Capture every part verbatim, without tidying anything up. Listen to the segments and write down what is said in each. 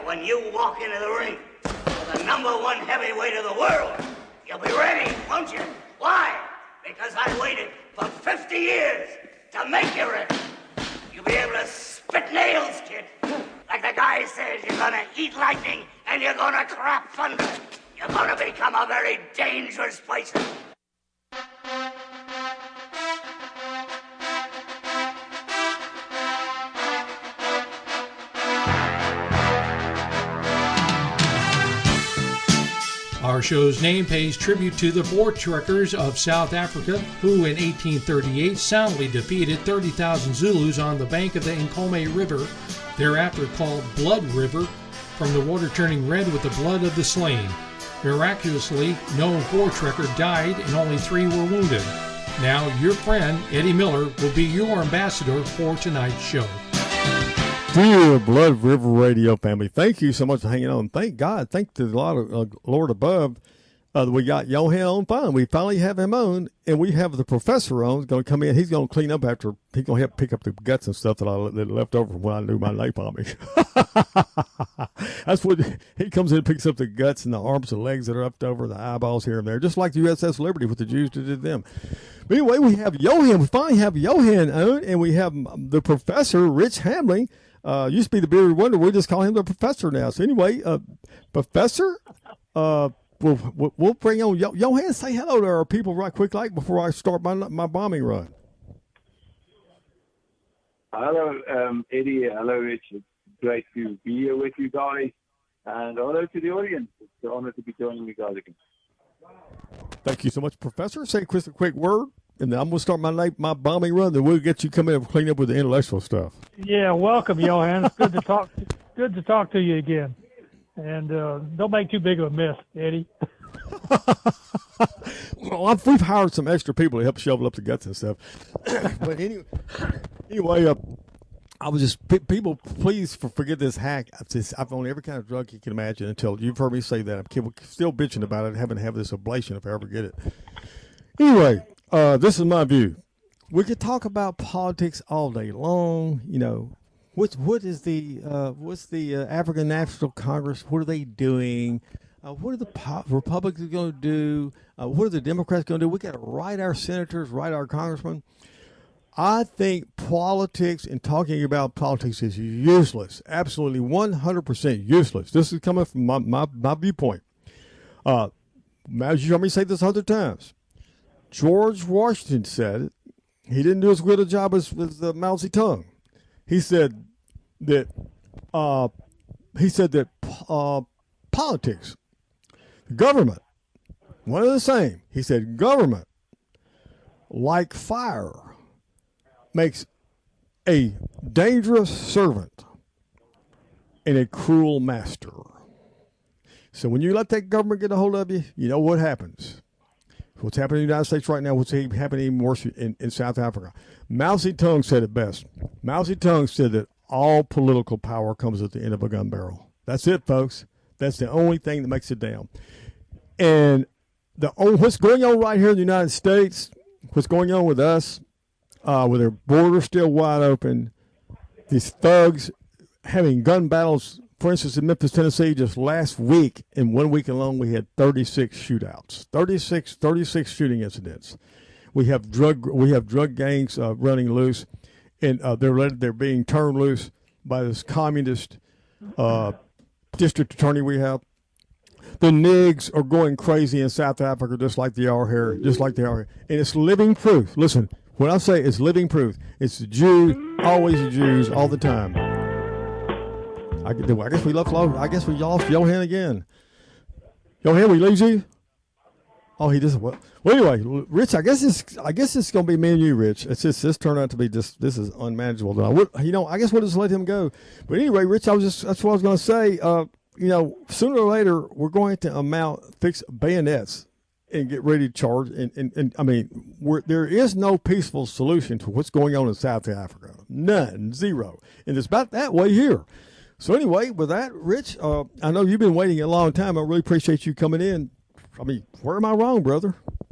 when you walk into the ring with the number one heavyweight of the world, you'll be ready, won't you? Why? Because I waited for fifty years to make you ready. You'll be able to spit nails, kid. Like the guy says, you're gonna eat lightning and you're gonna crap thunder. You're gonna become a very dangerous person. Our show's name pays tribute to the Voortrekkers of South Africa, who in eighteen thirty-eight soundly defeated thirty thousand Zulus on the bank of the Nkomo River, thereafter called Blood River, from the water turning red with the blood of the slain. Miraculously, no Voortrekker died and only three were wounded. Now, your friend, Eddie Miller, will be your ambassador for tonight's show. Dear Blood River Radio family, thank you so much for hanging on. Thank God, thank the Lord, uh, Lord above, uh, that we got Johan on fine. We finally have him on, and we have the professor on. He's going to come in. He's going to clean up after, he's going to help pick up the guts and stuff that I that left over from when I knew my napalm. That's what, he comes in and picks up the guts and the arms and legs that are left over, the eyeballs here and there, just like the U S S Liberty with the Jews did to them. But anyway, we have Johan. We finally have Johan on, and we have the professor, Rich Hamling. Uh, used to be the bearded wonder. We just call him the professor now. So anyway, uh, professor, uh, we'll, we'll bring on Johan. Say hello to our people right quick, like before I start my my bombing run. Hello, um, Eddie. Hello, Rich. It's great to be here with you guys, and hello to the audience. It's an honor to be joining you guys again. Thank you so much, Professor. Say Chris a quick word. And then I'm going to start my night, my bombing run. Then we'll get you coming up and clean up with the intellectual stuff. Yeah, welcome, Johan. It's good to talk. Good to talk to you again. And uh, don't make too big of a mess, Eddie. Well, I've, we've hired some extra people to help shovel up the guts and stuff. But anyway, anyway, uh, I was just p- people. Please for, forget this hack. I've, just, I've owned every kind of drug you can imagine. Until you've heard me say that, I'm still bitching about it. Having to have this ablation if I ever get it. Anyway. Uh, this is my view. We could talk about politics all day long. You know, what what is the uh, what's the uh, African National Congress? What are they doing? Uh, what are the po- Republicans going to do? Uh, what are the Democrats going to do? We got to write our senators, write our congressmen. I think politics and talking about politics is useless. Absolutely, one hundred percent useless. This is coming from my my, my viewpoint. Uh, as you heard me say this a hundred times. George Washington said it. He didn't do as good a job as, as uh, Mao Zedong. He said that uh, he said that uh, politics, government, one and the same. He said government, like fire, makes a dangerous servant and a cruel master. So when you let that government get a hold of you, you know what happens. What's happening in the United States right now, what's happening even worse in, in South Africa. Mao Zedong said it best. Mao Zedong said that all political power comes at the end of a gun barrel. That's it, folks. That's the only thing that makes it down. And the oh, what's going on right here in the United States, what's going on with us, uh, with our borders still wide open, these thugs having gun battles. For instance, in Memphis, Tennessee, just last week, in one week alone, we had thirty-six shootouts, thirty-six, thirty-six shooting incidents. We have drug, we have drug gangs uh, running loose, and uh, they're they're being turned loose by this communist uh, district attorney we have. The nigs are going crazy in South Africa, just like they are here, just like they are here, and it's living proof. Listen, when I say it's living proof, it's the Jews, always the Jews, all the time. I guess we left. I guess we lost Johan again. Johan, we lose you. Oh, he doesn't. Well, well, anyway, Rich. I guess it's. I guess it's going to be me and you, Rich. It's just this turned out to be just. This is unmanageable. Now, would, you know, I guess we'll just let him go. But anyway, Rich, I was just. That's what I was going to say. Uh, you know, sooner or later, we're going to amount fix bayonets and get ready to charge. And, and, and I mean, we're, there is no peaceful solution to what's going on in South Africa. None, zero, and it's about that way here. So anyway, with that, Rich, uh, I know you've been waiting a long time. I really appreciate you coming in. I mean, where am I wrong, brother?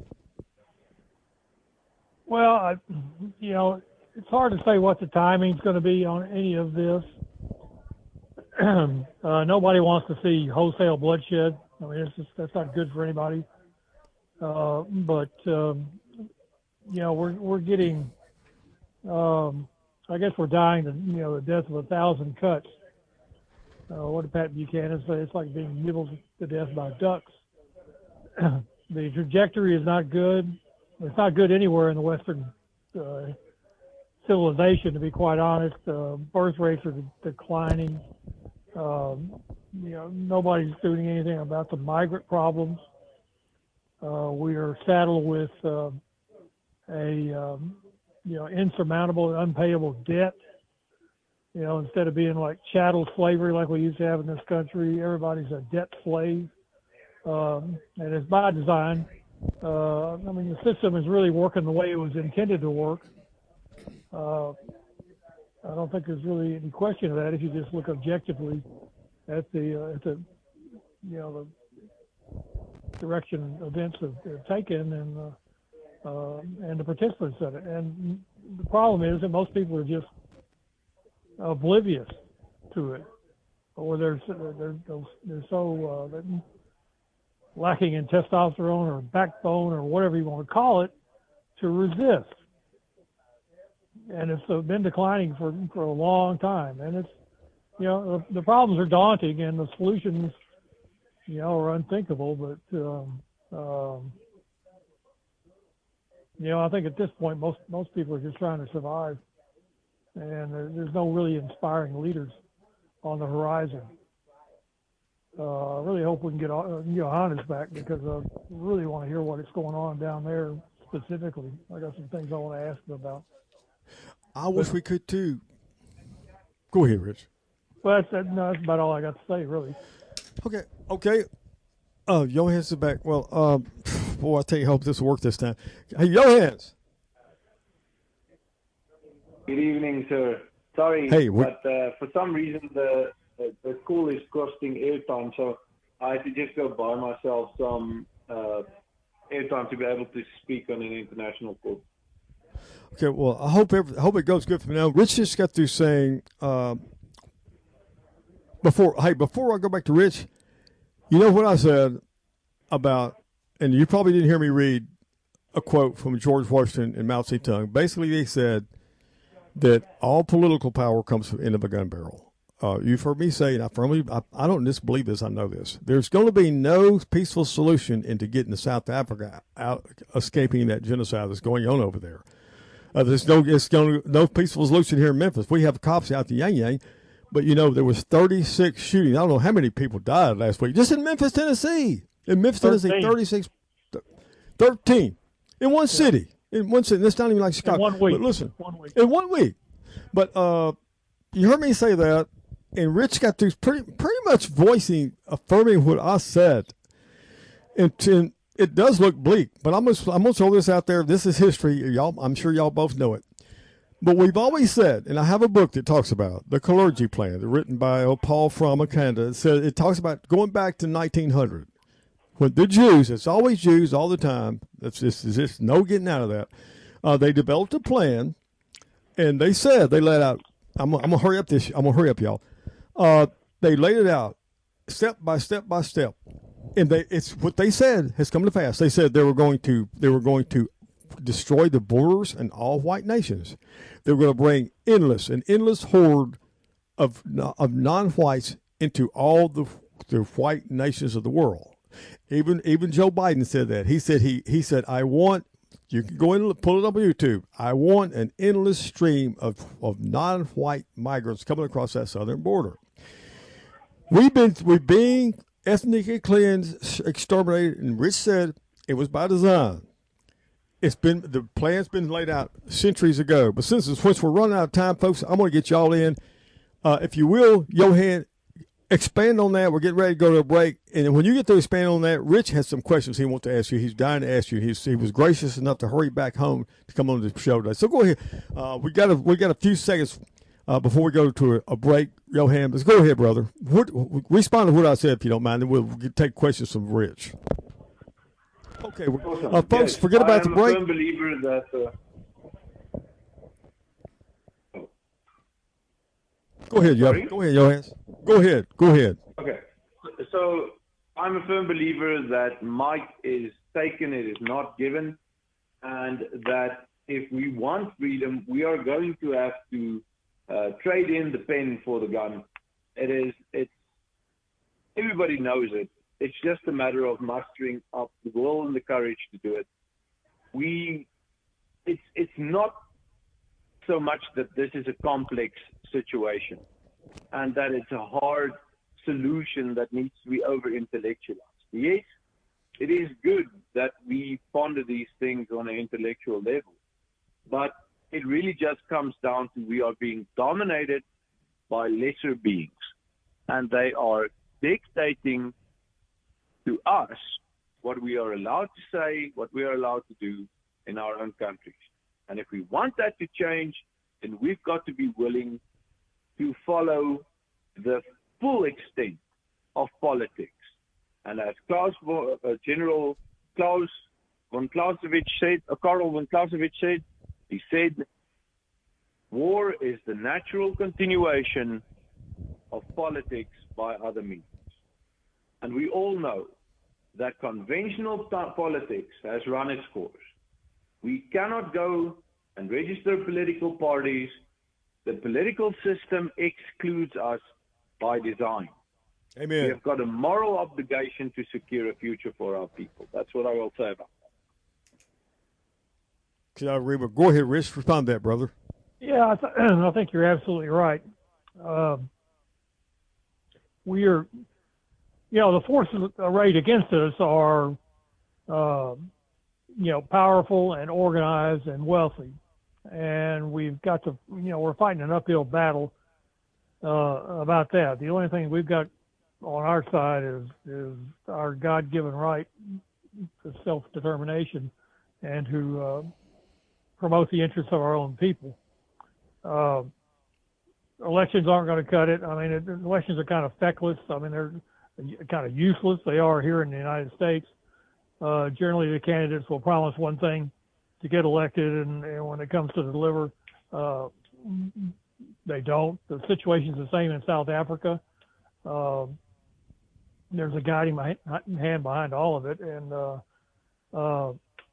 Well, I, you know, it's hard to say what the timing's going to be on any of this. uh, nobody wants to see wholesale bloodshed. I mean, it's just, that's not good for anybody. Uh, but um, you know, we're we're getting. Um, I guess we're dying the you know the death of a thousand cuts. Uh, what did Pat Buchanan say? It's like being nibbled to death by ducks. The trajectory is not good. It's not good anywhere in the Western uh, civilization, to be quite honest. Uh, birth rates are de- declining. Um, you know, nobody's doing anything about the migrant problems. Uh, we are saddled with uh, a um, you know insurmountable and unpayable debt. You know, instead of being like chattel slavery like we used to have in this country, everybody's a debt slave, um, and it's by design. Uh, I mean, the system is really working the way it was intended to work. Uh, I don't think there's really any question of that if you just look objectively at the uh, at the you know the direction events have, have taken and uh, uh, and the participants in it. And the problem is that most people are just oblivious to it, or they're they're they're so uh, they're lacking in testosterone or backbone or whatever you want to call it to resist. And it's uh, been declining for for a long time. And it's you know the, the problems are daunting and the solutions you know are unthinkable. But um, um, you know I think at this point most most people are just trying to survive. And there's no really inspiring leaders on the horizon. Uh, I really hope we can get uh, Johannes back because I really want to hear what is going on down there specifically. I got some things I want to ask him about. I wish we could too. Go ahead, Rich. Well, that's, that, no, that's about all I got to say, really. Okay, okay. Uh, Johannes is back. Well, um, boy, I tell you, I hope this will work this time. Hey, Johannes. Good evening, sir. Sorry, hey, but uh, for some reason the, the the call is costing airtime, so I had to just go buy myself some uh, airtime to be able to speak on an international call. Okay, well, I hope every, I hope it goes good for me now. Rich just got through saying uh, before. Hey, before I go back to Rich, you know what I said about, and you probably didn't hear me read a quote from George Washington and Mao Zedong. Basically, they said that all political power comes from the end of a gun barrel. Uh, you've heard me say, and I firmly, I, I don't just believe this, I know this. There's going to be no peaceful solution into getting to South Africa out, escaping that genocide that's going on over there. Uh, there's no, it's going to, no peaceful solution here in Memphis. We have cops out the Yang Yang, but you know there was thirty-six shootings. I don't know how many people died last week just in Memphis, Tennessee. In Memphis, Tennessee, thirty-six, thirteen in one yeah. city. In one city, that's not even like Chicago. In one week. But listen, one week. in one week. But uh, you heard me say that, and Rich got through pretty pretty much voicing, affirming what I said. And, and it does look bleak, but I'm gonna I'm gonna throw this out there. This is history, y'all. I'm sure y'all both know it. But we've always said, and I have a book that talks about the Kalergi Plan, written by oh, Paul Fromm of Canada. It says it talks about going back to nineteen hundred. When the Jews, it's always Jews all the time. It's just, it's just no getting out of that. Uh, they developed a plan, and they said they laid out. I'm, I'm gonna hurry up this. I'm gonna hurry up, y'all. Uh, they laid it out step by step by step, and they it's what they said has come to pass. They said they were going to they were going to destroy the borders and all white nations. They were going to bring endless an endless horde of of non-whites into all the the white nations of the world. Even even Joe Biden said that. He said he he said I want, you can go in and pull it up on YouTube, I want an endless stream of, of non-white migrants coming across that southern border. We've been we're being ethnically cleansed, exterminated, and Rich said it was by design. It's been the plan's been laid out centuries ago. But since since we're running out of time, folks, I'm going to get y'all in. Uh, if you will, Johan, expand on that. We're getting ready to go to a break. And when you get to expand on that, Rich has some questions he wants to ask you. He's dying to ask you. He's, he was gracious enough to hurry back home to come on the show today. So go ahead. Uh, we got a, we got a few seconds uh, before we go to a, a break. Johan, let's go ahead, brother. What, respond to what I said, if you don't mind, and we'll take questions from Rich. Okay, awesome. uh, folks, yes. forget about the break. I'm a firm believer that... Uh... Go ahead, Johan. Go ahead, Johan. Go ahead. Go ahead. Okay. So I'm a firm believer that might is taken, it is not given, and that if we want freedom, we are going to have to uh, trade in the pen for the gun. It is, it's, everybody knows it. It's just a matter of mustering up the will and the courage to do it. We, it's, it's not so much that this is a complex situation and that it's a hard solution that needs to be over-intellectualized. Yes, it is good that we ponder these things on an intellectual level, but it really just comes down to we are being dominated by lesser beings, and they are dictating to us what we are allowed to say, what we are allowed to do in our own countries. And if we want that to change, then we've got to be willing to follow the full extent of politics. And as Klaus, uh, General Klaus von Clausewitz said, uh, Karl von Clausewitz said, he said, war is the natural continuation of politics by other means. And we all know that conventional politics has run its course. We cannot go and register political parties. The political system excludes us by design. Amen. We have got a moral obligation to secure a future for our people. That's what I will say about that. I agree, but go ahead, Rich. Respond to that, brother. Yeah, I, th- I think you're absolutely right. Um, we are, you know, the forces arrayed against us are, uh, you know, powerful and organized and wealthy. And we've got to, you know, we're fighting an uphill battle uh, about that. The only thing we've got on our side is is our God-given right to self-determination and to uh, promote the interests of our own people. Uh, elections aren't going to cut it. I mean, it, elections are kind of feckless. I mean, they're kind of useless. They are here in the United States. Uh, generally, the candidates will promise one thing to get elected, and, and when it comes to deliver, uh, they don't. The situation's the same in South Africa. Uh, there's a guiding hand behind all of it, and uh, uh,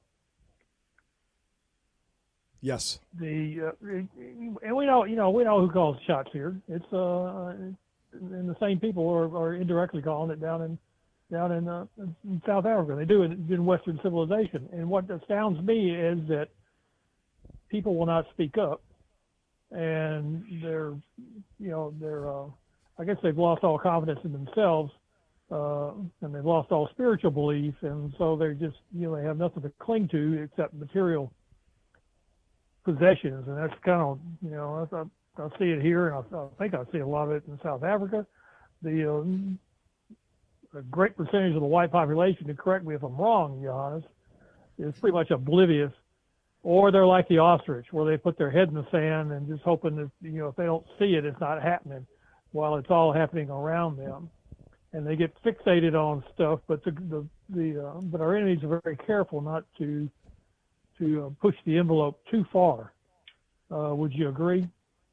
yes, the uh, and we know, you know, we know who calls the shots here. It's uh, and the same people are, are indirectly calling it down in down in, uh, in South Africa. They do it in Western civilization. And what astounds me is that people will not speak up, and they're, you know, they're, uh, I guess they've lost all confidence in themselves, uh, and they've lost all spiritual belief, and so they're just, you know, they have nothing to cling to except material possessions, and that's kind of, you know, I, I see it here, and I, I think I see a lot of it in South Africa. The uh, a great percentage of the white population, and correct me if I'm wrong, Johannes, is pretty much oblivious, or they're like the ostrich, where they put their head in the sand and just hoping that, you know, if they don't see it, it's not happening, while it's all happening around them, and they get fixated on stuff. But the the, the uh, but our enemies are very careful not to to uh, push the envelope too far. Uh, would you agree?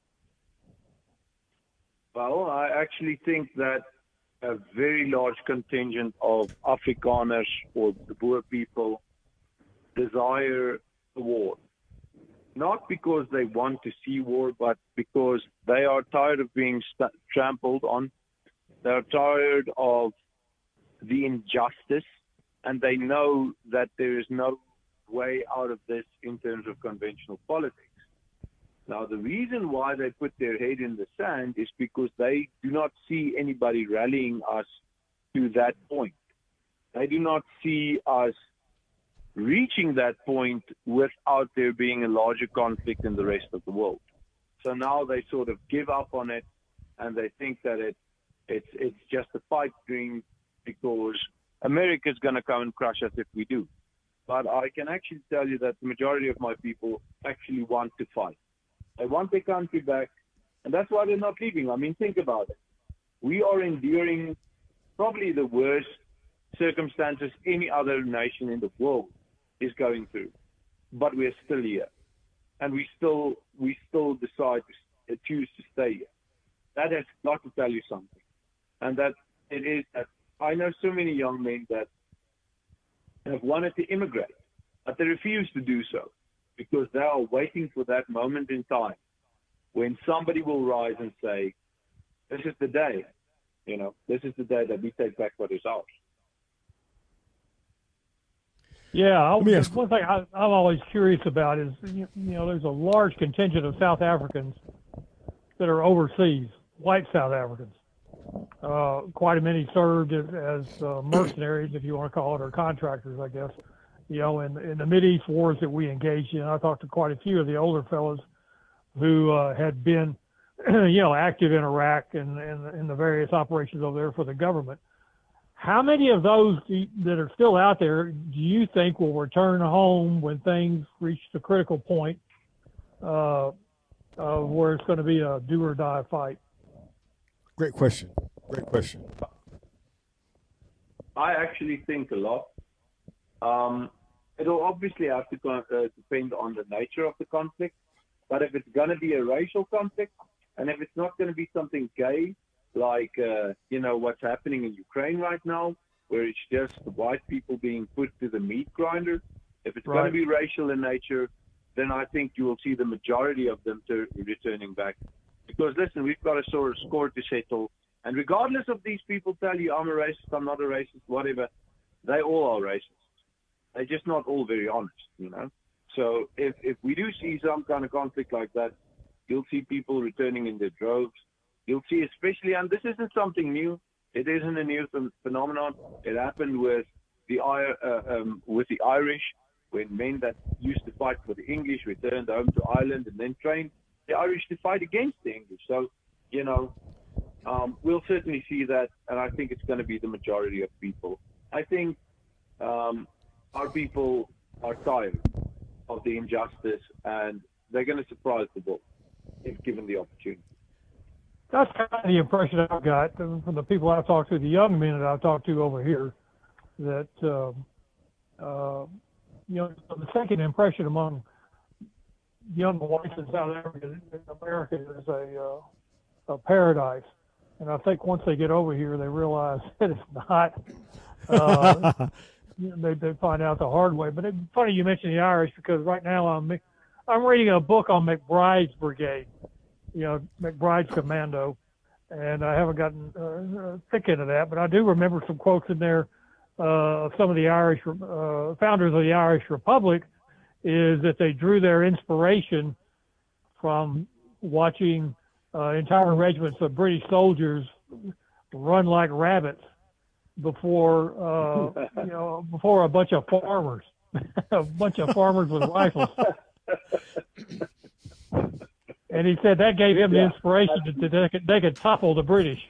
Well, I actually think that a very large contingent of Afrikaners or the Boer people desire the war. Not because they want to see war, but because they are tired of being st- trampled on. They're tired of the injustice, and they know that there is no way out of this in terms of conventional politics. Now, the reason why they put their head in the sand is because they do not see anybody rallying us to that point. They do not see us reaching that point without there being a larger conflict in the rest of the world. So now they sort of give up on it, and they think that it it's it's just a pipe dream because America's going to come and crush us if we do. But I can actually tell you that the majority of my people actually want to fight. They want their country back, and that's why they're not leaving. I mean, think about it. We are enduring probably the worst circumstances any other nation in the world is going through, but we're still here, and we still we still decide to choose to stay here. That has got to tell you something. and that it is that I know so many young men that have wanted to immigrate, but they refuse to do so because they are waiting for that moment in time when somebody will rise and say, this is the day, you know, this is the day that we take back what is ours. Yeah, I, one thing I, I'm always curious about is, you, you know, there's a large contingent of South Africans that are overseas, white South Africans. Uh, quite a many served as, as uh, mercenaries, if you want to call it, or contractors, I guess. You know, in, in the Mideast wars that we engaged in, I talked to quite a few of the older fellows who uh, had been, you know, active in Iraq and, and, and the various operations over there for the government. How many of those that are still out there do you think will return home when things reach the critical point uh, uh, where it's going to be a do or die fight? Great question. Great question. I actually think a lot. Um, it'll obviously have to con- uh, depend on the nature of the conflict. But if it's going to be a racial conflict, and if it's not going to be something gay, like, uh, you know, what's happening in Ukraine right now, where it's just the white people being put to the meat grinder. If it's right. going to be racial in nature, then I think you will see the majority of them to, returning back. Because, listen, we've got a sort of score to settle. And regardless of these people tell you, I'm a racist, I'm not a racist, whatever, they all are racist. They're just not all very honest, you know. So if, if we do see some kind of conflict like that, you'll see people returning in their droves. You'll see, especially, and this isn't something new. It isn't a new phenomenon. It happened with the uh, um, with the Irish, when men that used to fight for the English returned home to Ireland and then trained the Irish to fight against the English. So, you know, um, we'll certainly see that, and I think it's going to be the majority of people. I think um, our people are tired of the injustice, and they're going to surprise the world if given the opportunity. That's kind of the impression I've got from the people I've talked to, the young men that I've talked to over here, that, uh, uh, you know, the second impression among young whites in South Africa, in America, is a, uh, a paradise. And I think once they get over here, they realize that it's not. Uh, you know, they, they find out the hard way. But it's funny you mentioned the Irish, because right now I'm, I'm reading a book on McBride's Brigade. You know, McBride's Commando, and I haven't gotten uh, thick into that, but I do remember some quotes in there uh, of some of the Irish uh, founders of the Irish Republic, is that they drew their inspiration from watching uh, entire regiments of British soldiers run like rabbits before, uh, you know, before a bunch of farmers, a bunch of farmers with rifles. And he said that gave him the inspiration that they could, they could topple the British.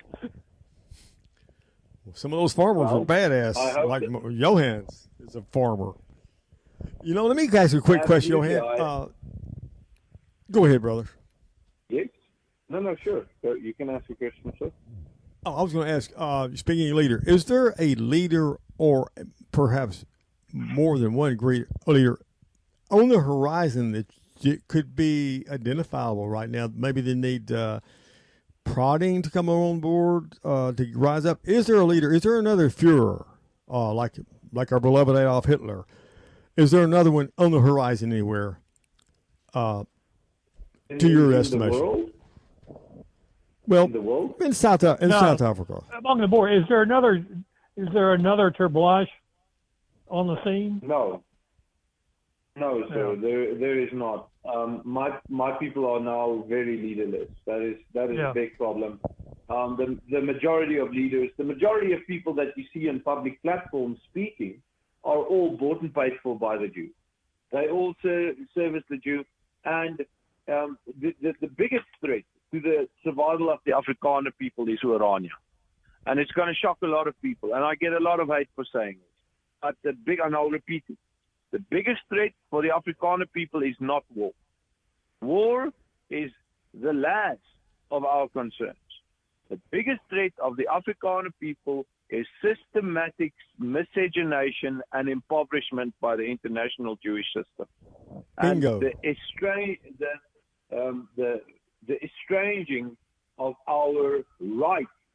Well, some of those farmers well, were badass, like that. Johans is a farmer. You know, let me ask you a quick question, Johan. Uh, go ahead, brother. Yes? No, no, sure. So you can ask a question, sir. Oh, I was going to ask, uh, speaking of leader, is there a leader or perhaps more than one great leader on the horizon that it could be identifiable right now? Maybe they need uh, prodding to come on board uh, to rise up. Is there a leader? Is there another Führer, uh, like like our beloved Adolf Hitler? Is there another one on the horizon anywhere? Uh, in, to your in estimation, the world? Well, in the world, in South in no, South Africa, among the board, is there another? Is there another Terblanche on the scene? No. No, sir, Yeah. there there is not. Um, my my people are now very leaderless. That is that is Yeah. a big problem. Um, the the majority of leaders, the majority of people that you see on public platforms speaking, are all bought and paid for by the Jew. They all ser- service the Jew, and um, the, the the biggest threat to the survival of the Afrikaner people is Oranje, and it's going to shock a lot of people. And I get a lot of hate for saying it, but the big, and I'll repeat it. The biggest threat for the Afrikaner people is not war. War is the last of our concerns. The biggest threat of the Afrikaner people is systematic miscegenation and impoverishment by the international Jewish system. Bingo. And the, estrange, the, um, the, the estranging of our right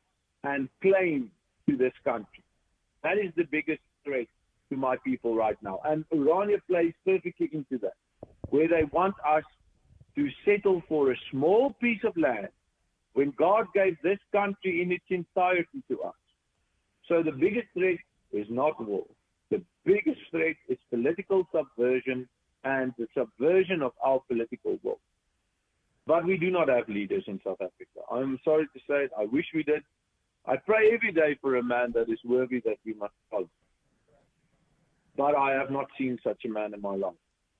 and claim to this country. That is the biggest threat to my people right now. And Orania plays perfectly into that, where they want us to settle for a small piece of land when God gave this country in its entirety to us. So the biggest threat is not war. The biggest threat is political subversion and the subversion of our political will. But we do not have leaders in South Africa. I'm sorry to say it. I wish we did. I pray every day for a man that is worthy that we must follow. But I have not seen such a man in my life.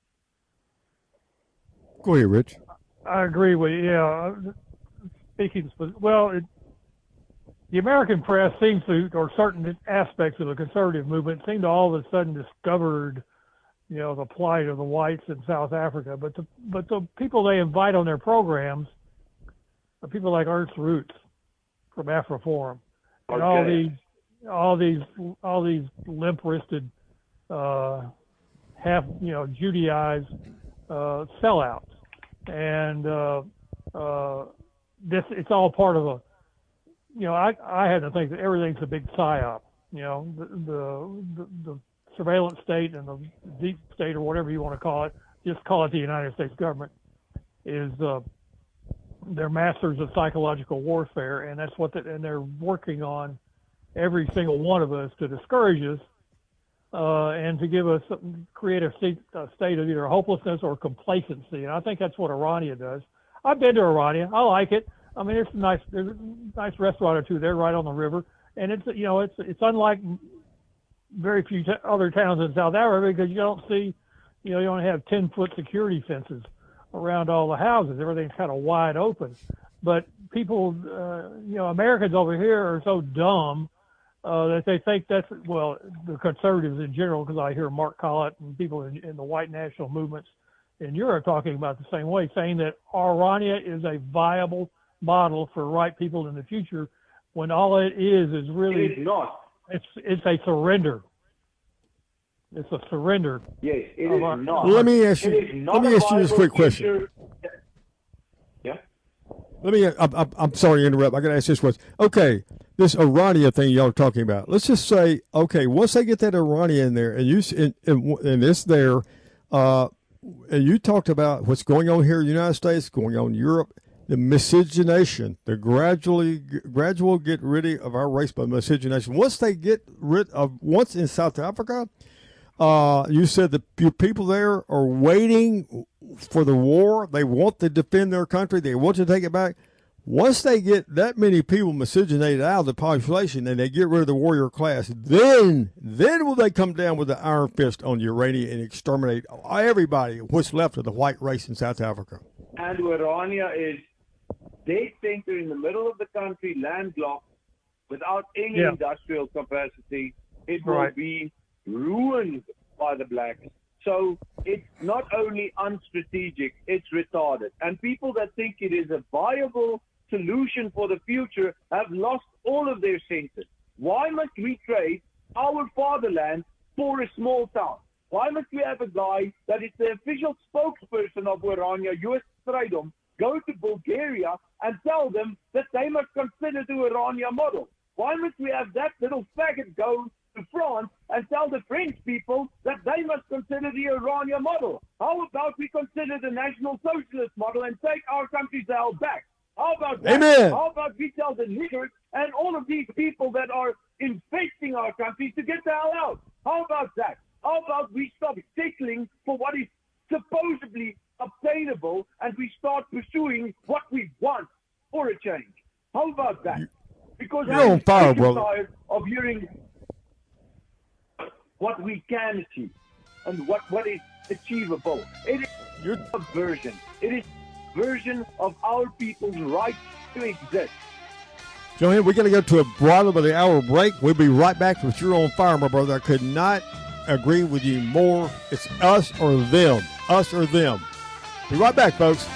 Go ahead, Rich. I agree with you. Yeah. Speaking, well, it, the American press seems to, or certain aspects of the conservative movement, seem to all of a sudden discovered, you know, the plight of the whites in South Africa. But the but the people they invite on their programs are people like Ernst Roots from AfroForum, and Okay. all these all these all these limp-wristed, uh, half you know Judaized uh, sellouts, and uh, uh, this it's all part of a. You know, I I had to think that everything's a big psyop. You know, the the the, the surveillance state and the deep state, or whatever you want to call it, just call it the United States government, is uh, they're masters of psychological warfare, and that's what the, and they're working on every single one of us to discourage us uh, and to give us create a state, a state of either hopelessness or complacency. And I think that's what Orania does. I've been to Orania. I like it. I mean, it's a nice, there's a nice restaurant or two there right on the river, and it's you know it's it's unlike very few t- other towns in South Africa because you don't see, you know, you don't have ten foot security fences around all the houses. Everything's kind of wide open. But people, uh, you know, Americans over here are so dumb uh, that they think that's, well, the conservatives in general, because I hear Mark Collett and people in, in the white national movements in Europe talking about the same way, saying that Orania is a viable model for white people in the future, when all it is is really, It is not. it's it's a surrender. It's a surrender. Yes, it of is our- not. Let me ask you. It is not Let me a ask you this viable quick question. future. Yeah. Let me. I'm, I'm, I'm sorry to interrupt. I got to ask this question. Okay, this Orania thing y'all are talking about. Let's just say, okay, once they get that Orania in there, and you s- and, and, and it's there, uh, and you talked about what's going on here in the United States, going on in Europe, the miscegenation, the gradually gradual get rid of our race by miscegenation. Once they get rid of, once in South Africa, uh, you said the your people there are waiting for the war. They want to defend their country. They want to take it back. Once they get that many people miscegenated out of the population and they get rid of the warrior class, then then will they come down with the iron fist on Urania and exterminate everybody, what's left of the white race in South Africa. And Orania is dead center in the middle of the country, landlocked, without any Yeah. industrial capacity. It will Right. be ruined by the blacks. So it's not only unstrategic, it's retarded. And people that think it is a viable solution for the future have lost all of their senses. Why must we trade our fatherland for a small town? Why must we have a guy that is the official spokesperson of Orania, U S Strydom, go to Bulgaria and tell them that they must consider the Orania model? Why must we have that little faggot go to France and tell the French people that they must consider the Orania model? How about we consider the National Socialist model and take our country's hell back? How about that? Amen. How about we tell the niggers and all of these people that are infesting our country to get the hell out? How about that? How about we stop settling for what is supposedly obtainable and we start pursuing what we want for a change? How about that? Because You're I'm on fire, sick and brother. tired of hearing what we can achieve and what, what is achievable. It is You're a version. It is a version of our people's right to exist. Joanne, we're going to go to a bottom of the hour break. We'll be right back with You're on Fire, my brother. I could not agree with you more. It's us or them. Us or them. Be right back, folks.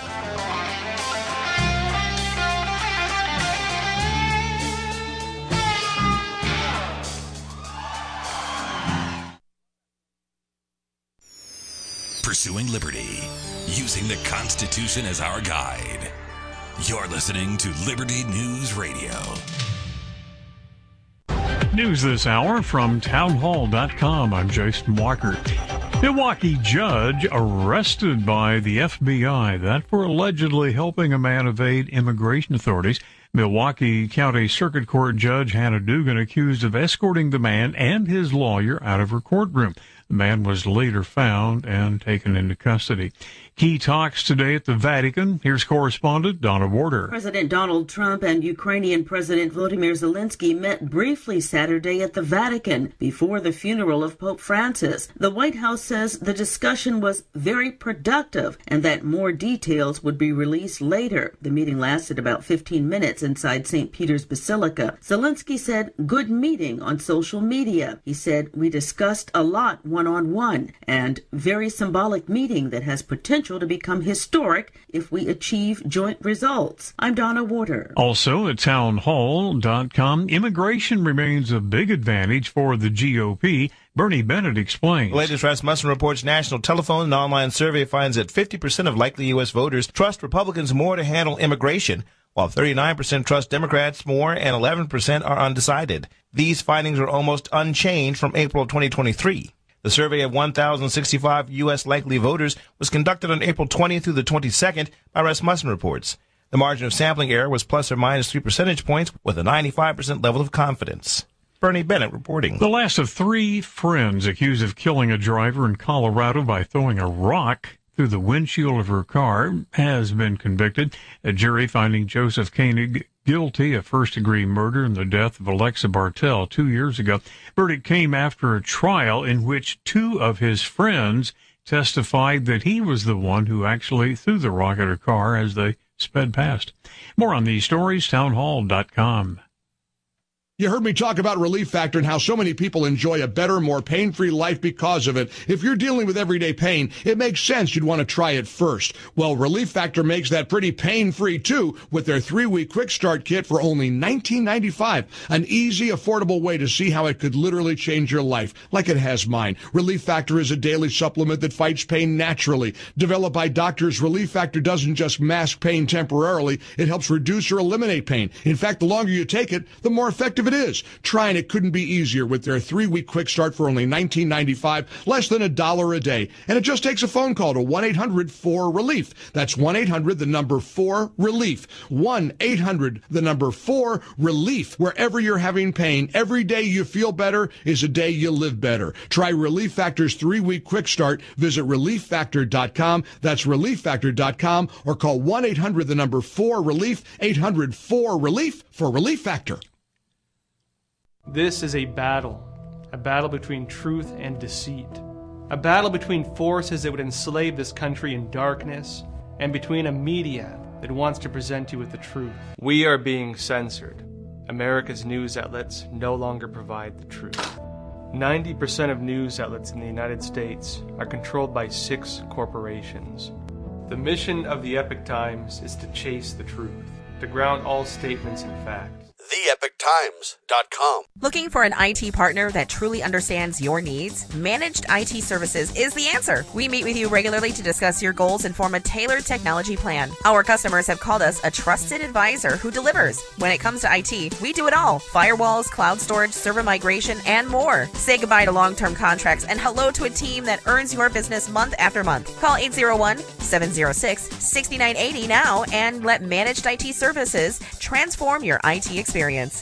Pursuing liberty, using the Constitution as our guide. You're listening to Liberty News Radio. News this hour from town hall dot com. I'm Jason Walker. Milwaukee judge arrested by the F B I, that for allegedly helping a man evade immigration authorities. Milwaukee County Circuit Court Judge Hannah Dugan accused of escorting the man and his lawyer out of her courtroom. The man was later found and taken into custody. Key talks today at the Vatican. Here's correspondent Donna Warder. President Donald Trump and Ukrainian President Volodymyr Zelensky met briefly Saturday at the Vatican before the funeral of Pope Francis. The White House says the discussion was very productive and that more details would be released later. The meeting lasted about fifteen minutes inside Saint Peter's Basilica. Zelensky said, "Good meeting" on social media. He said, "We discussed a lot one-on-one and very symbolic meeting that has potential to become historic if we achieve joint results." I'm Donna Warder. Also at town hall dot com, immigration remains a big advantage for the G O P. Bernie Bennett explains. The latest Rasmussen Report's national telephone and online survey finds that fifty percent of likely U S voters trust Republicans more to handle immigration, while thirty-nine percent trust Democrats more and eleven percent are undecided. These findings are almost unchanged from April of twenty twenty-three. The survey of one thousand sixty-five U S likely voters was conducted on April twentieth through the twenty-second by Rasmussen Reports. The margin of sampling error was plus or minus three percentage points with a ninety-five percent level of confidence. Bernie Bennett reporting. The last of three friends accused of killing a driver in Colorado by throwing a rock through the windshield of her car has been convicted. A jury finding Joseph Koenig guilty of first-degree murder in the death of Alexa Bartell two years ago. Verdict came after a trial in which two of his friends testified that he was the one who actually threw the rock at her car as they sped past. More on these stories, town hall dot com. You heard me talk about Relief Factor and how so many people enjoy a better, more pain-free life because of it. If you're dealing with everyday pain, it makes sense you'd want to try it first. Well, Relief Factor makes that pretty pain-free, too, with their three-week quick start kit for only nineteen ninety-five dollars. An easy, affordable way to see how it could literally change your life, like it has mine. Relief Factor is a daily supplement that fights pain naturally. Developed by doctors, Relief Factor doesn't just mask pain temporarily. It helps reduce or eliminate pain. In fact, the longer you take it, the more effective it is. Trying it couldn't be easier with their three-week quick start for only nineteen ninety-five, less than a dollar a day. And it just takes a phone call to one eight hundred four relief. That's one eight hundred, the number four, relief. one eight hundred, the number four, relief. Wherever you're having pain, every day you feel better is a day you live better. Try Relief Factor's three-week quick start. Visit relief factor dot com. That's relief factor dot com, or call one eight hundred, the number four, relief. eight hundred four relief for Relief Factor. This is a battle, a battle between truth and deceit, a battle between forces that would enslave this country in darkness, and between a media that wants to present you with the truth. We are being censored. America's news outlets no longer provide the truth. ninety percent of news outlets in the United States are controlled by six corporations. The mission of the Epoch Times is to chase the truth, to ground all statements in fact. the epoch times dot com. Looking for an I T partner that truly understands your needs? Managed I T Services is the answer. We meet with you regularly to discuss your goals and form a tailored technology plan. Our customers have called us a trusted advisor who delivers. When it comes to I T, we do it all. Firewalls, cloud storage, server migration, and more. Say goodbye to long-term contracts and hello to a team that earns your business month after month. Call eight zero one, seven zero six, six nine eight zero now and let Managed I T Services transform your I T experience.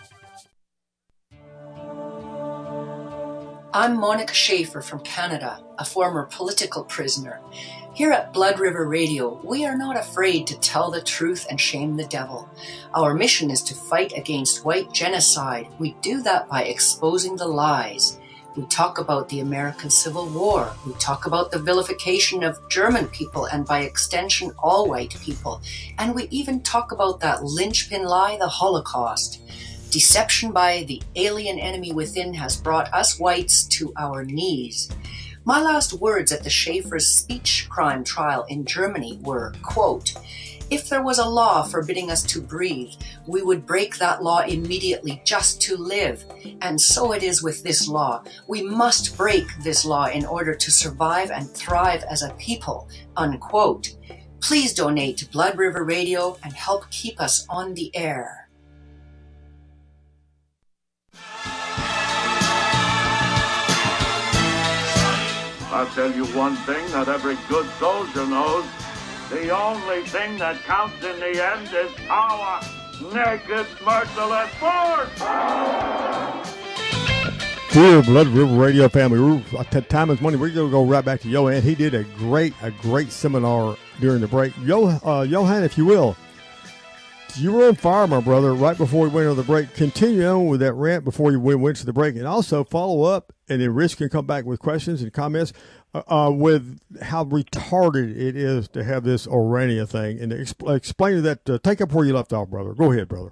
I'm Monica Schaefer from Canada, a former political prisoner. Here at Blood River Radio, we are not afraid to tell the truth and shame the devil. Our mission is to fight against white genocide. We do that by exposing the lies. We talk about the American Civil War. We talk about the vilification of German people and by extension all white people. And we even talk about that linchpin lie, the Holocaust. Deception by the alien enemy within has brought us whites to our knees. My last words at the Schaefer's speech crime trial in Germany were, quote, "If there was a law forbidding us to breathe, we would break that law immediately just to live. And so it is with this law. We must break this law in order to survive and thrive as a people," unquote. Please donate to Blood River Radio and help keep us on the air. I'll tell you one thing that every good soldier knows. The only thing that counts in the end is power. Naked, merciless force! Dear Blood River Radio family, we're, time is money. We're going to go right back to Johan. He did a great, a great seminar during the break. Yo, uh, Johan, if you will, you were on fire, my brother, right before we went on the break. Continue on with that rant before you went to the break, and also follow up, and then Rich can come back with questions and comments uh, uh, with how retarded it is to have this Orania thing, and exp- explain that. Uh, take up where you left off, brother. Go ahead, brother.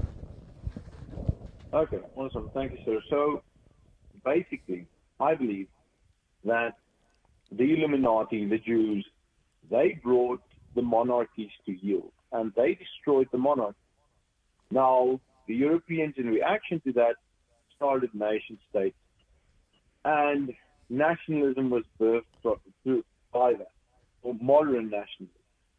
Okay, awesome. Thank you, sir. So, basically, I believe that the Illuminati, the Jews, they brought the monarchies to yield, and they destroyed the monarchy. Now, the Europeans, in reaction to that, started nation states, and nationalism was birthed by that, or modern nationalism.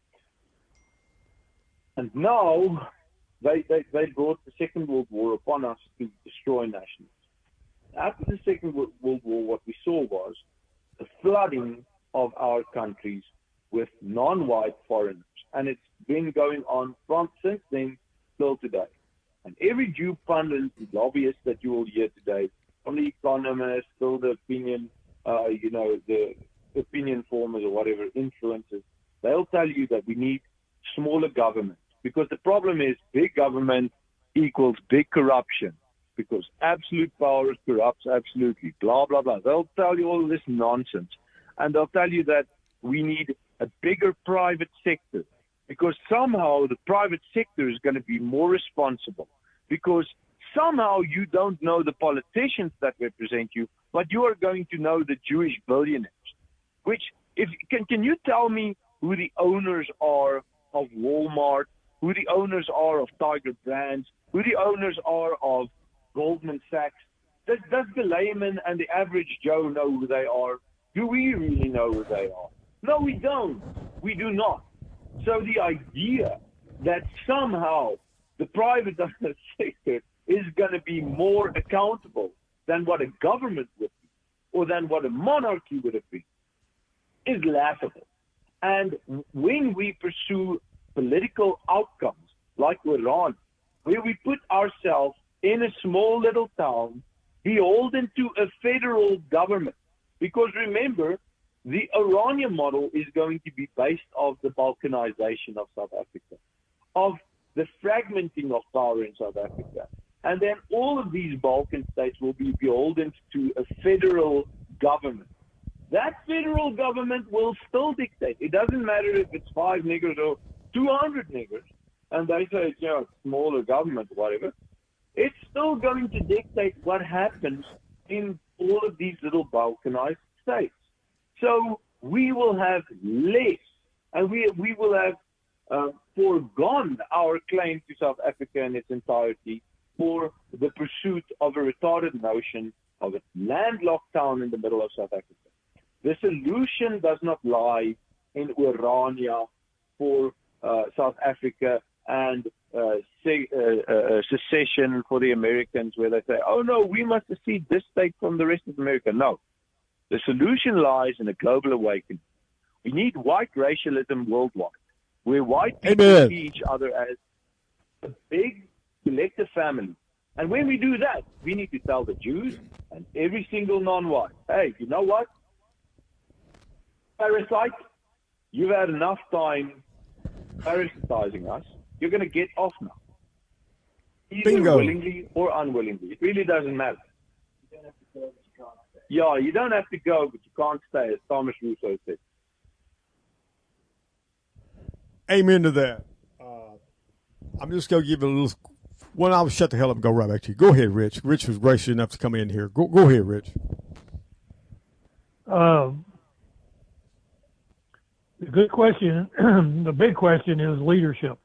And now, they, they, they brought the Second World War upon us to destroy nationalism. After the Second World War, what we saw was the flooding of our countries with non-white foreigners. And it's been going on from since then till today. And every Jew pundit and lobbyist that you will hear today, from the economists till the opinion, uh, you know, the opinion formers or whatever, influencers, they'll tell you that we need smaller government. Because the problem is big government equals big corruption. Because absolute power corrupts absolutely, blah, blah, blah. They'll tell you all this nonsense. And they'll tell you that we need a bigger private sector. Because somehow the private sector is going to be more responsible. Because somehow you don't know the politicians that represent you, but you are going to know the Jewish billionaires. Which, if can, can you tell me who the owners are of Walmart, who the owners are of Tiger Brands, who the owners are of Goldman Sachs? Does, does the layman and the average Joe know who they are? Do we really know who they are? No, we don't. We do not. So the idea that somehow the private sector is going to be more accountable than what a government would be, or than what a monarchy would have been, is laughable. And when we pursue political outcomes like Iran, where we put ourselves in a small little town, beholden to a federal government, because remember, the Iranian model is going to be based off the balkanization of South Africa, of the fragmenting of power in South Africa. And then all of these Balkan states will be beholden to a federal government. That federal government will still dictate. It doesn't matter if it's five niggers or two hundred niggers, and they say it's, you know, smaller government, whatever. It's still going to dictate what happens in all of these little Balkanized states. So we will have less, and we we will have uh, foregone our claim to South Africa in its entirety for the pursuit of a retarded notion of a landlocked town in the middle of South Africa. The solution does not lie in Orania for uh, South Africa and uh, say, uh, uh, secession for the Americans, where they say, oh no, we must secede this state from the rest of America. No. The solution lies in a global awakening. We need white racialism worldwide, where white people Amen. see each other as a big collective family. And when we do that, we need to tell the Jews and every single non-white, hey, you know what? Parasite, you've had enough time parasitizing us. You're going to get off now. Either Bingo. willingly or unwillingly. It really doesn't matter. Yeah, you don't have to go, but you can't stay, as Thomas Russo said. Amen to that. Uh, I'm just going to give it a little. Well, I'll shut the hell up and go right back to you. Go ahead, Rich. Rich was gracious enough to come in here. Go, go ahead, Rich. Um, the good question, the big question is leadership.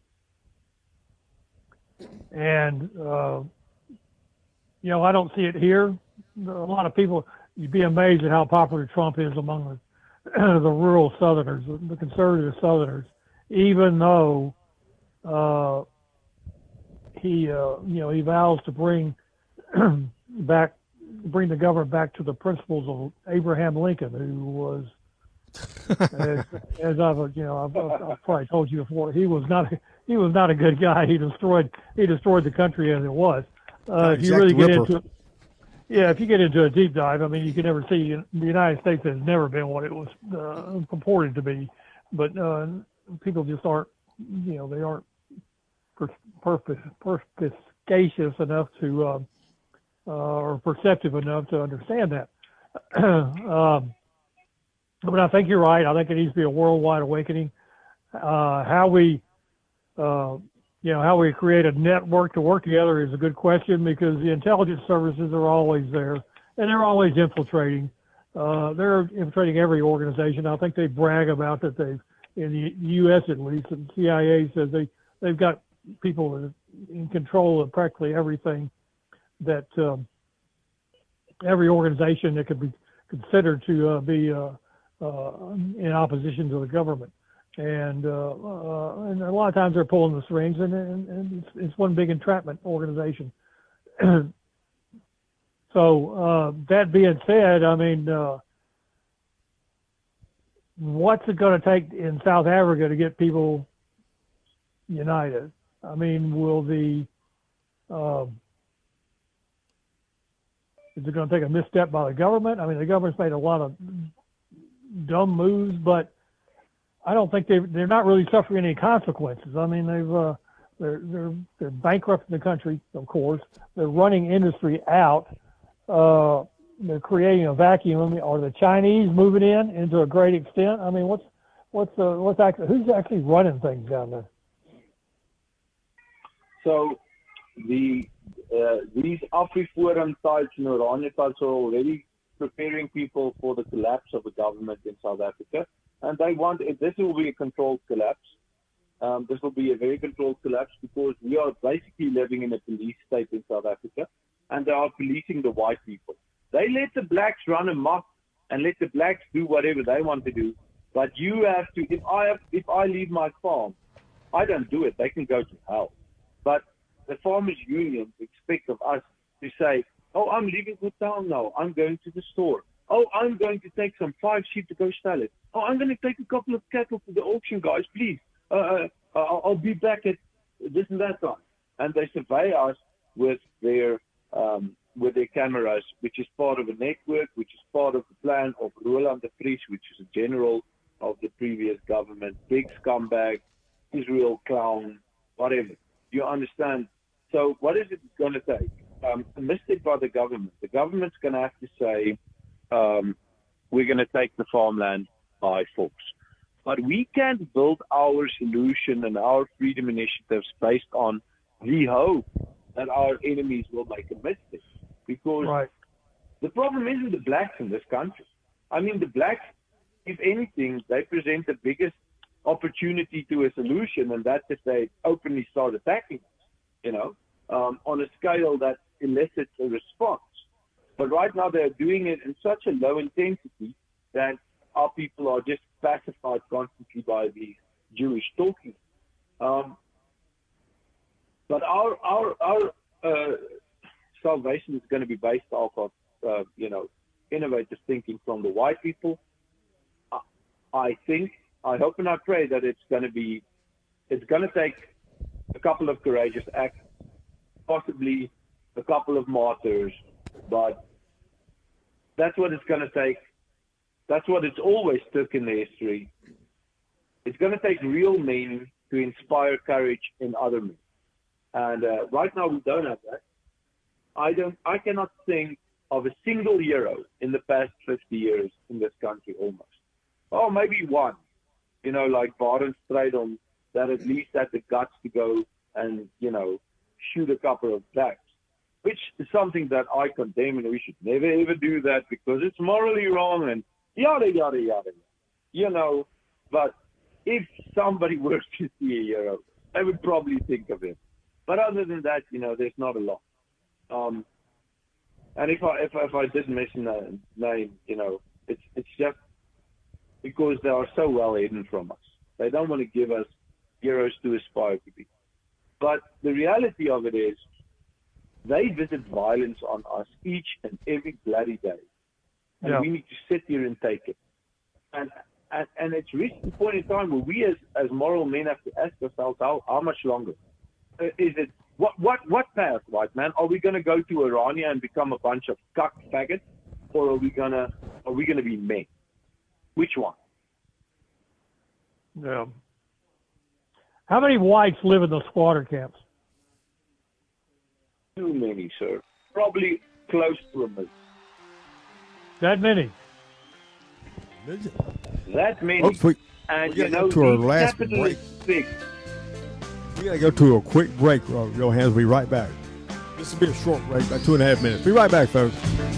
And, uh, you know, I don't see it here. A lot of people, you'd be amazed at how popular Trump is among the, the rural Southerners, the conservative Southerners, even though uh, he, uh, you know, he vows to bring back bring the government back to the principles of Abraham Lincoln, who was, as, as I've you know I've, I've probably told you before, he was not he was not a good guy. He destroyed he destroyed the country as it was. Uh, if you really get into it, yeah, if you get into a deep dive, I mean, you can never see the United States has never been what it was uh, purported to be, but uh, people just aren't, you know, they aren't purpose, perspicacious enough to, uh, uh, or perceptive enough to understand that. um, but I think you're right. I think it needs to be a worldwide awakening. Uh, how we, uh, you know, how we create a network to work together is a good question, because the intelligence services are always there and they're always infiltrating. Uh, they're infiltrating every organization. I think they brag about that they've, in the U S at least, and C I A says they, they've got people in control of practically everything that um, every organization that could be considered to uh, be uh, uh, in opposition to the government. And, uh, uh, and a lot of times they're pulling the strings, and, and, and it's, it's one big entrapment organization. So uh, that being said, I mean, uh, what's it going to take in South Africa to get people united? I mean, will the um, is it going to take a misstep by the government? I mean, the government's made a lot of dumb moves, but I don't think they they're not really suffering any consequences. I mean, they've uh, they're they're they're bankrupting the country, of course. They're running industry out. Uh, they're creating a vacuum. Are the Chinese moving in into a great extent? I mean, what's what's uh, what's actually who's actually running things down there? So the uh, these AfriForum types and Oranje types are already preparing people for the collapse of the government in South Africa. And they want it, this will be a controlled collapse. Um, this will be a very controlled collapse, because we are basically living in a police state in South Africa, and they are policing the white people. They let the blacks run amok and let the blacks do whatever they want to do. But you have to, if I have, if I leave my farm, I don't do it. They can go to hell. But the farmers' unions expect of us to say, oh, I'm leaving the town now. I'm going to the store. Oh, I'm going to take some five sheep to go sell it. Oh, I'm going to take a couple of cattle to the auction, guys, please. Uh, uh, I'll, I'll be back at this and that time. And they survey us with their um, with their cameras, which is part of a network, which is part of the plan of Roland de Vries, which is a general of the previous government, big scumbag, Israel clown, whatever. You understand? So what is it going to take? Um, a mistake by the government. The government's going to have to say, um, we're going to take the farmland by force. But we can't build our solution and our freedom initiatives based on the hope that our enemies will make a mistake. Because right. The problem isn't the blacks in this country. I mean, the blacks, if anything, they present the biggest opportunity to a solution, and that's if they openly start attacking us, you know, um, on a scale that elicits a response. But right now they're doing it in such a low intensity that our people are just pacified constantly by these Jewish talking. Um, but our our our uh, salvation is going to be based off of uh, you know innovative thinking from the white people. I, I think, I hope, and I pray that it's going to be it's going to take a couple of courageous acts, possibly a couple of martyrs, but that's what it's going to take. That's what it's always took in the history. It's going to take real men to inspire courage in other men. And uh, right now we don't have that. I don't. I cannot think of a single hero in the past fifty years in this country almost. Oh, maybe one. You know, like Barton Strydom, that at least had the guts to go and, you know, shoot a couple of blacks. Which is something that I condemn, and we should never ever do that because it's morally wrong and yada, yada, yada. You know, but if somebody were to see a hero, I would probably think of him. But other than that, you know, there's not a lot. Um, and if I if, if I did mention a name, you know, it's it's just because they are so well hidden from us. They don't want to give us heroes to aspire to be. But the reality of it is, They visit violence on us each and every bloody day. And Yeah. we need to sit here and take it. And, and and it's reached the point in time where we as, as moral men have to ask ourselves, how, how much longer? Uh, is it, what, what, what path, white man? Are we going to go to Irania and become a bunch of cuck faggots? Or are we going to, are we going to be men? Which one? Yeah. How many whites live in those squatter camps? Too many, sir. Probably close to a million. That many? That many. Folks, we, and we you gotta know, go to our these last capitalist things. We gotta go to a quick break, uh, Johannes. We'll be right back. This will be a short break, about two and a half minutes. Be right back, folks.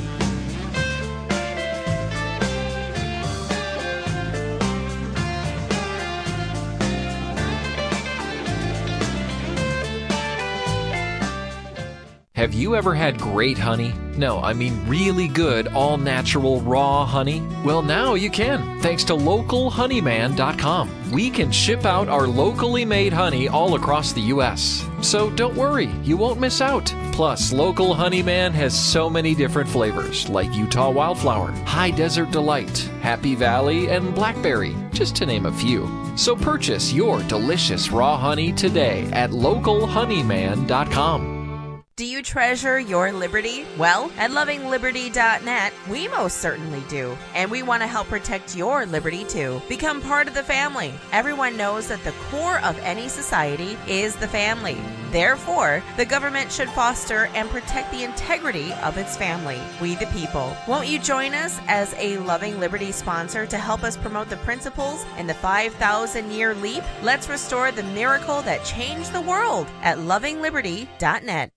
Have you ever had great honey? No, I mean really good, all-natural, raw honey? Well, now you can, thanks to local honeyman dot com. We can ship out our locally made honey all across the U S So don't worry, you won't miss out. Plus, Local Honeyman has so many different flavors, like Utah Wildflower, High Desert Delight, Happy Valley, and Blackberry, just to name a few. So purchase your delicious raw honey today at local honeyman dot com. Do you treasure your liberty? Well, at loving liberty dot net, we most certainly do. And we want to help protect your liberty too. Become part of the family. Everyone knows that the core of any society is the family. Therefore, the government should foster and protect the integrity of its family, we the people. Won't you join us as a Loving Liberty sponsor to help us promote the principles in the five thousand year leap? Let's restore the miracle that changed the world at loving liberty dot net.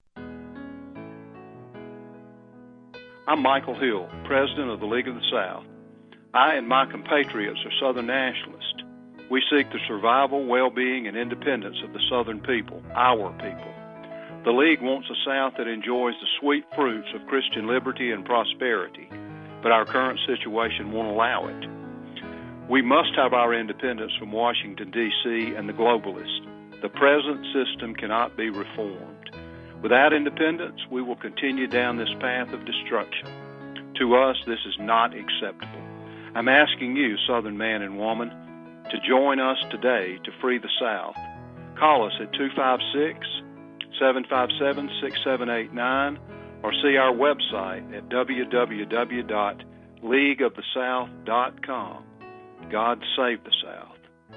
I'm Michael Hill, President of the League of the South. I and my compatriots are Southern nationalists. We seek the survival, well-being, and independence of the Southern people, our people. The League wants a South that enjoys the sweet fruits of Christian liberty and prosperity, but our current situation won't allow it. We must have our independence from Washington, D C and the globalists. The present system cannot be reformed. Without independence, we will continue down this path of destruction. To us, this is not acceptable. I'm asking you, Southern man and woman, to join us today to free the South. Call us at two five six, seven five seven, six seven eight nine or see our website at w w w dot league of the south dot com. God save the South.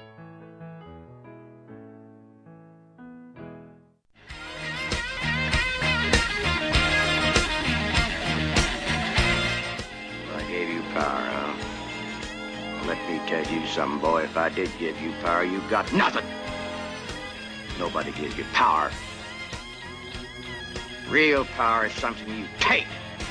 Power, huh? Let me tell you something, boy. If I did give you power, you got nothing. Nobody gives you power. Real power is something you take.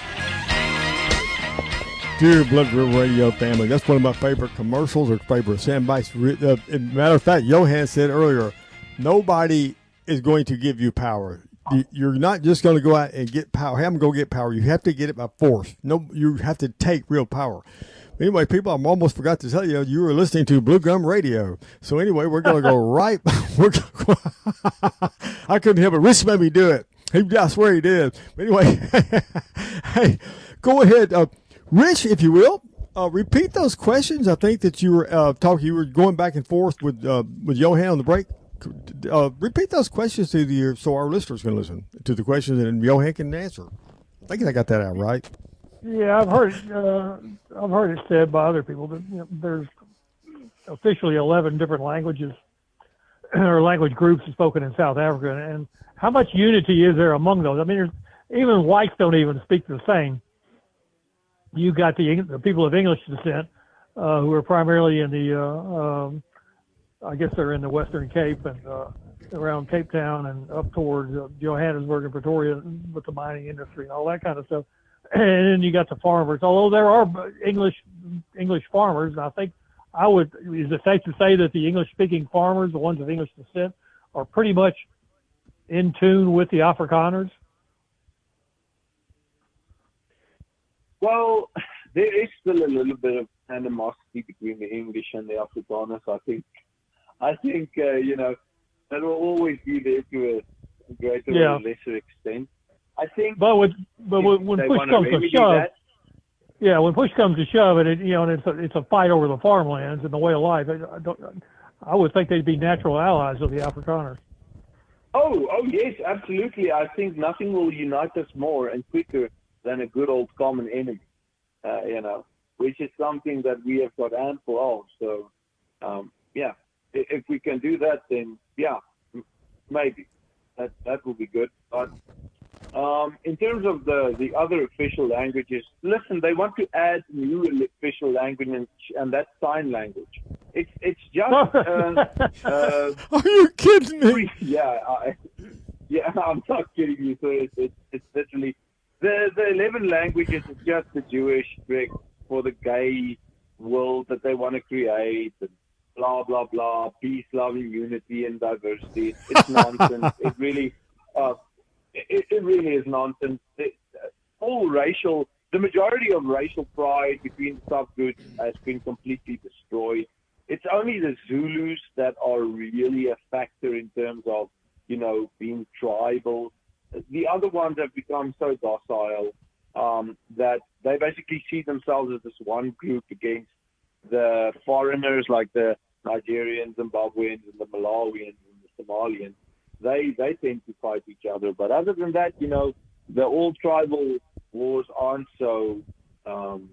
Dear Blood River Radio family, that's one of my favorite commercials or favorite soundbites. Uh, as a matter of fact, Johan said earlier, nobody is going to give you power. You're not just going to go out and get power. Have them go get power. You have to get it by force. No, you have to take real power. Anyway, people, I almost forgot to tell you, you were listening to Blue Gum Radio. So anyway, we're going to go right. We're gonna, I couldn't help it. Rich made me do it. He, I swear he did. But anyway, hey, go ahead, uh, Rich, if you will. Uh, repeat those questions. I think that you were uh, talking. You were going back and forth with uh, with Johan on the break. Uh, repeat those questions to the so our listeners can listen to the questions and Johan can answer. I think I got that out right. Yeah, I've heard uh, I've heard it said by other people that you know, there's officially eleven different languages or language groups spoken in South Africa, and how much unity is there among those? I mean, there's, even whites don't even speak the same. You got the, the people of English descent uh, who are primarily in the uh, um, I guess they're in the Western Cape and uh, around Cape Town and up towards uh, Johannesburg and Pretoria with the mining industry and all that kind of stuff. And then you got the farmers. Although there are English English farmers, I think I would is it safe to say that the English-speaking farmers, the ones of English descent, are pretty much in tune with the Afrikaners? Well, there is still a little bit of animosity between the English and the Afrikaners. I think. I think, uh, you know, that will always be there to a greater yeah. or lesser extent. I think. But with but when, when they push wanna comes to remedy shove, that, yeah, when push comes to shove, and it, you know, and it's a, it's a fight over the farmlands and the way of life. I, I don't. I would think they'd be natural allies of the Afrikaners. Oh, oh yes, absolutely. I think nothing will unite us more and quicker than a good old common enemy. Uh, you know, which is something that we have got ample of. So, um, yeah, if, if we can do that, then yeah, m- maybe that that will be good. But um, in terms of the the other official languages, listen, they want to add new official language, and, and that's sign language. It's it's just. Uh, uh, Are you kidding me? Yeah, I, yeah, I'm not kidding you. So it's it's, it's literally the the eleven languages is just the Jewish trick for the gay world that they want to create, and blah blah blah, peace, love, and unity and diversity. It's nonsense. It really, uh, it, it really is nonsense. It, uh, all racial, the majority of racial pride between subgroups has been completely destroyed. It's only the Zulus that are really a factor in terms of, you know, being tribal. The other ones have become so docile um, that they basically see themselves as this one group against the foreigners like the Nigerians, Zimbabweans, and the Malawians and the Somalians. They they tend to fight each other. But other than that, you know, the all tribal wars aren't so um,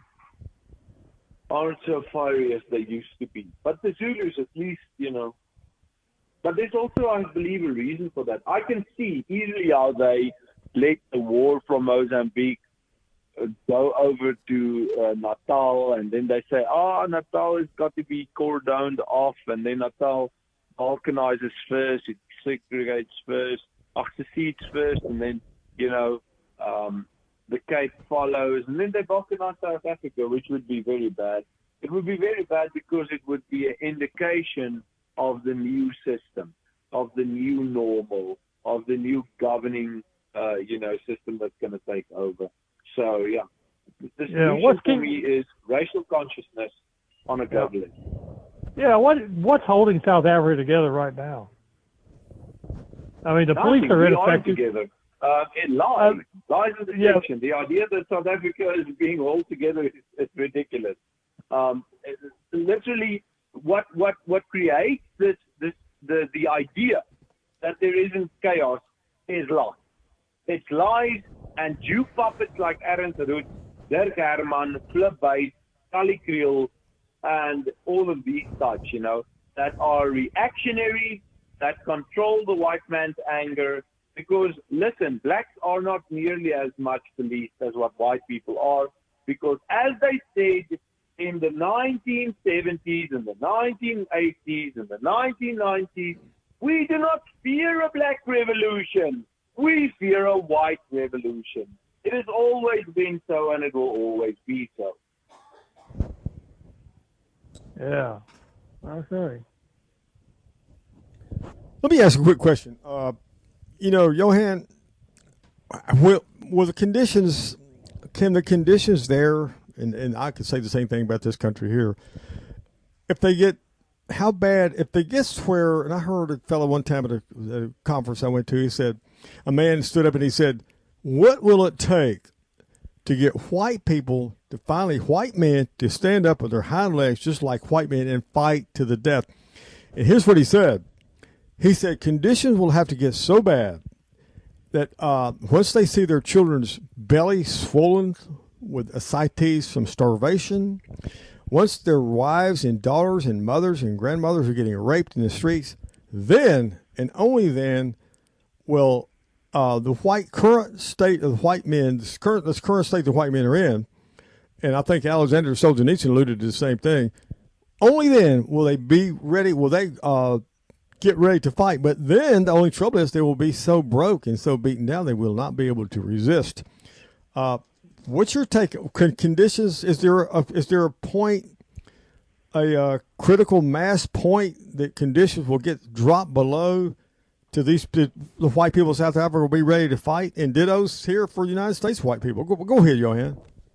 aren't so fiery as they used to be. But the Zulus, at least, you know. But there's also, I believe, a reason for that. I can see easily how they let the war from Mozambique uh, go over to uh, Natal, and then they say, oh, Natal has got to be cordoned off, and then Natal balkanizes first, it segregates first, secesses first, and then, you know, um, the Cape follows, and then they balkanize South Africa, which would be very bad. It would be very bad because it would be an indication of the new system, of the new normal, of the new governing, uh, you know, system that's going to take over. So, yeah, the Yeah, solution what's for keep- me is racial consciousness on a global level. Yeah, what what's holding South Africa together right now? I mean, the police Nothing. are We aren't ineffective. together. Uh, it lies. Um, lies is yeah. deception. The idea that South Africa is being held together is, is ridiculous. Um, it- literally, what what what creates this this the the idea that there isn't chaos is lies. It's lies and Jew puppets like Aaron Root, Dirk Herman, Flip Bates, Kali Kriel, and all of these such, you know, that are reactionary, that control the white man's anger. Because, listen, blacks are not nearly as much policed as what white people are. Because, as they said in the nineteen seventies and the nineteen eighties and the nineteen nineties, we do not fear a black revolution. We fear a white revolution. It has always been so, and it will always be so. Yeah, okay. Let me ask a quick question. Uh, you know, Johan, will, will the conditions, can the conditions there, and, and I could say the same thing about this country here, if they get, how bad, if they get to where, and I heard a fellow one time at a, a conference I went to, he said, a man stood up and he said, what will it take to get white people, to finally white men, to stand up with their hind legs just like white men and fight to the death? And here's what he said. He said conditions will have to get so bad that uh, once they see their children's belly swollen with ascites from starvation, once their wives and daughters and mothers and grandmothers are getting raped in the streets, then and only then will uh, the white current state of the white men, this current, this current state the white men are in, and I think Alexander Solzhenitsyn alluded to the same thing, only then will they be ready, will they uh, get ready to fight. But then the only trouble is they will be so broke and so beaten down they will not be able to resist. Uh, what's your take? Con- conditions, is there a, is there a point, a uh, critical mass point that conditions will get dropped below to these, to the white people of South Africa will be ready to fight? And dittos here for United States white people. Go, go ahead, Johan.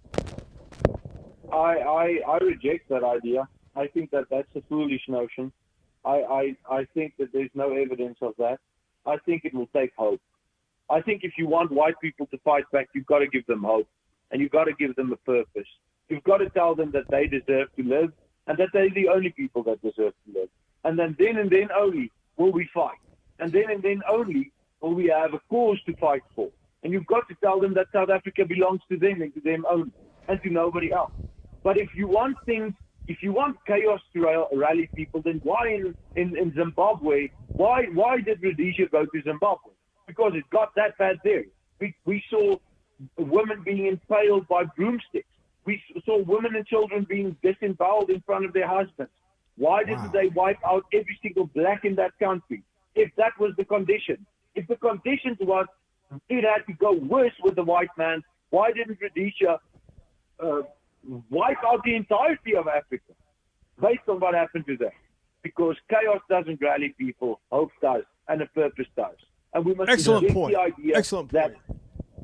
I, I I reject that idea. I think that that's a foolish notion. I, I, I think that there's no evidence of that. I think it will take hope. I think if you want white people to fight back, you've got to give them hope, and you've got to give them a purpose. You've got to tell them that they deserve to live, and that they're the only people that deserve to live. And then, then and then only will we fight. And then and then only will we have a cause to fight for. And you've got to tell them that South Africa belongs to them and to them only, and to nobody else. But if you want things, if you want chaos to rally people, then why in, in, in Zimbabwe, why why did Rhodesia go to Zimbabwe? Because it got that bad there. We, we saw women being impaled by broomsticks. We saw women and children being disemboweled in front of their husbands. Why didn't wow. they wipe out every single black in that country? If that was the condition. If the conditions was it had to go worse with the white man, why didn't Rhodesia uh, wipe out the entirety of Africa based on what happened to them? Because chaos doesn't rally people, hope does, and a purpose does. And we must Excellent reject point. the idea Excellent that point.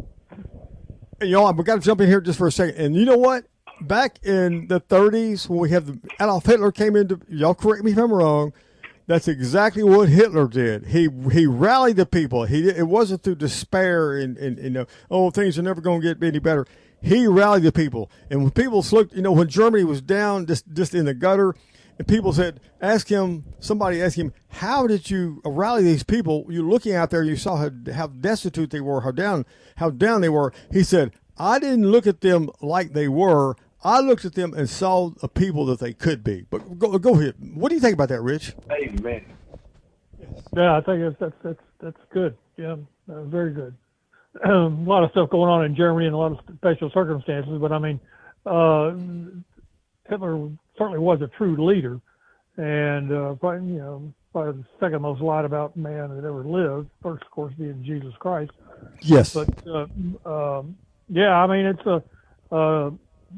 You know, we've got to jump in here just for a second. And you know what? Back in the thirties, when we have the, Adolf Hitler came into, y'all correct me if I'm wrong, that's exactly what Hitler did. He he rallied the people. He it wasn't through despair and, and, and uh, oh, things are never going to get any better. He rallied the people. And when people looked, you know, when Germany was down just, just in the gutter, and people said, ask him, somebody asked him, how did you rally these people? You're looking out there, you saw how, how destitute they were, how down, how down they were. He said, I didn't look at them like they were. I looked at them and saw the people that they could be. But go, go ahead. What do you think about that, Rich? Amen. Yeah, I think that's that's that's, that's good. Yeah, uh, very good. Um, a lot of stuff going on in Germany and a lot of special circumstances. But I mean, uh, Hitler certainly was a true leader, and uh, probably, you know, probably the second most lied about man that ever lived. First, of course, being Jesus Christ. Yes. But uh, um, yeah, I mean, it's a. Uh,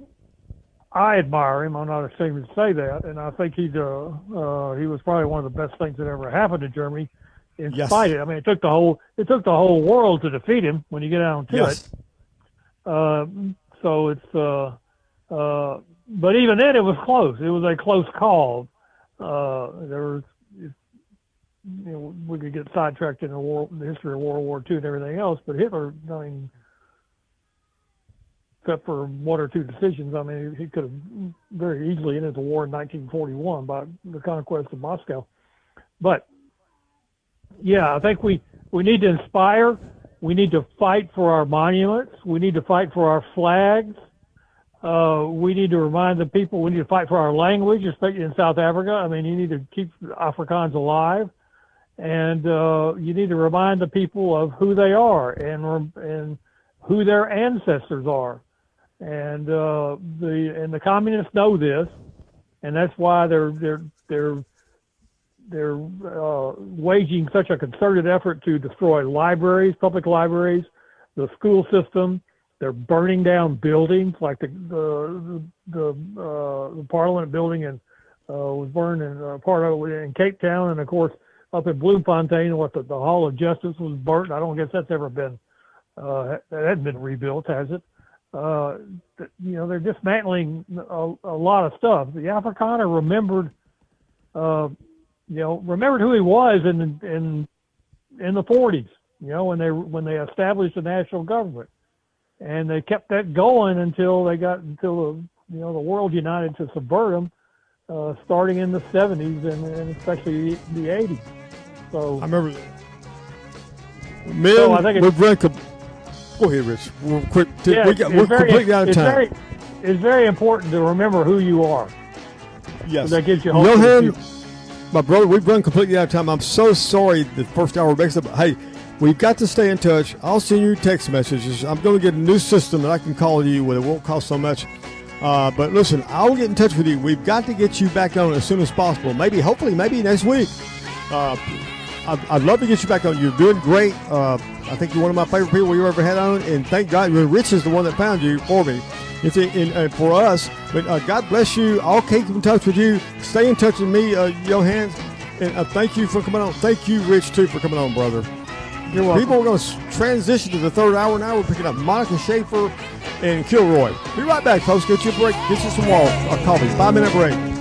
I admire him. I'm not ashamed to say that, and I think he's uh, uh, he was probably one of the best things that ever happened to Germany. In yes. spite of it, I mean, it took the whole it took the whole world to defeat him when you get down to yes. it. Uh, so it's. Uh, uh, But even then, it was close. It was a close call. Uh, there was, you know, we could get sidetracked in the, war, the history of World War Two and everything else. But Hitler, I mean, except for one or two decisions, I mean, he could have very easily ended the war in nineteen forty-one by the conquest of Moscow. But yeah, I think we we need to inspire. We need to fight for our monuments. We need to fight for our flags. Uh, we need to remind the people, we need to fight for our language, especially in South Africa. I mean, you need to keep Afrikaans alive, and uh, you need to remind the people of who they are and and who their ancestors are. And uh, the and the communists know this, and that's why they're they're they're they're uh, waging such a concerted effort to destroy libraries, public libraries, the school system. They're burning down buildings like the the the, uh, the Parliament building and uh, was burned in uh, part of it in Cape Town, and of course up in Bloemfontein, what the, the Hall of Justice was burnt. I don't guess that's ever been uh, that hasn't been rebuilt, has it? Uh, you know, they're dismantling a, a lot of stuff. The Afrikaner remembered, uh, you know, remembered who he was in in in the forties. You know, when they when they established the national government. And they kept that going until they got until the you know the world united to subvert them, uh, starting in the seventies and, and especially the eighties. So I remember that. Men, so I think we've run. Com- Go ahead, Rich. We're quick. To, yeah, we got, we're very, completely out of it's time. Very, it's very important to remember who you are. Yes, so that gives you hope. Johan, my brother, we've run completely out of time. I'm so sorry the first hour makes up. Hey. We've got to stay in touch. I'll send you text messages. I'm going to get a new system that I can call you with. It won't cost so much. Uh, but listen, I'll get in touch with you. We've got to get you back on as soon as possible. Maybe, hopefully, maybe next week. Uh, I'd, I'd love to get you back on. You're doing great. Uh, I think you're one of my favorite people you ever had on. And thank God, Rich is the one that found you for me. It's in, in, uh, for us. But uh, God bless you. I'll keep in touch with you. Stay in touch with me, uh, Johan. And uh, thank you for coming on. Thank you, Rich, too, for coming on, brother. You're welcome. People are going to transition to the third hour now. We're picking up Monica Schaefer and Kilroy. Be right back, folks. Get you a break. Get you some water or coffee. Five minute break.